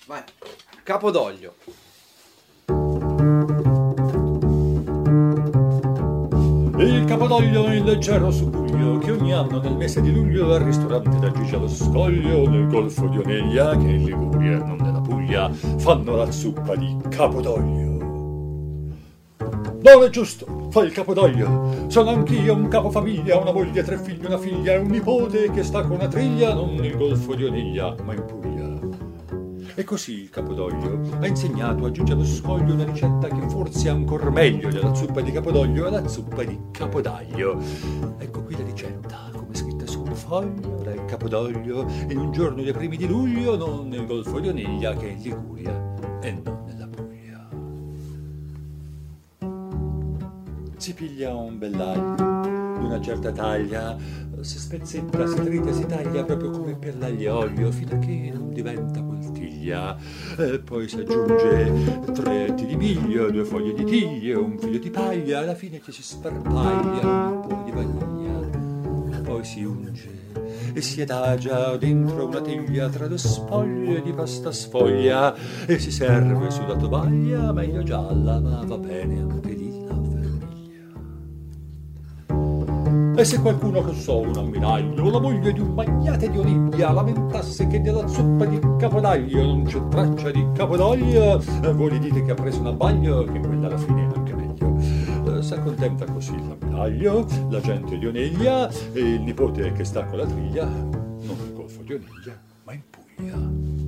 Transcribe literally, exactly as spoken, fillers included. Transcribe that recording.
Vai. Capodoglio. Il Capodoglio è il leggero subbuglio che ogni anno nel mese di luglio al ristorante da Gigi allo Scoglio nel golfo di Oneglia, che è in Liguria e non nella Puglia, fanno la zuppa di Capodoglio. Non è giusto, fa il Capodoglio. Sono anch'io un capofamiglia, una moglie, tre figli, una figlia e un nipote che sta con una triglia non nel golfo di Oneglia, ma in Puglia. E così il Capodoglio ha insegnato a Gigi allo Scoglio una ricetta che forse è ancor meglio della zuppa di Capodoglio, è la zuppa di Capodaglio. Ecco qui la ricetta, come scritta su un foglio. Ora il Capodoglio in un giorno dei primi di luglio, non nel golfo di Oneglia, che è in Liguria e non nella Puglia. Si piglia un bell'aglio di una certa taglia, si spezzetta, si trita, si taglia proprio come per l'aglio fino a che non diventa poltiglia. E poi si aggiunge tre etti di miglio, due foglie di tiglie, un figlio di paglia, alla fine ci si sparpaglia un po' di vaniglia. Poi si unge e si adagia dentro una teglia tra due spoglie di pasta sfoglia e si serve sulla tovaglia, meglio gialla, ma va bene anche lì la vermiglia. E se qualcuno, che so, un ammiraglio o la moglie di un magnate di Oneglia lamentasse che nella zuppa di Capodaglio non c'è traccia di Capodoglio, voi gli dite che ha preso un abbaglio, che quella alla fine è anche meglio. S'accontenta così l'ammiraglio, la gente di Oneglia e il nipote che sta con la triglia, non nel golfo di Oneglia, ma in Puglia.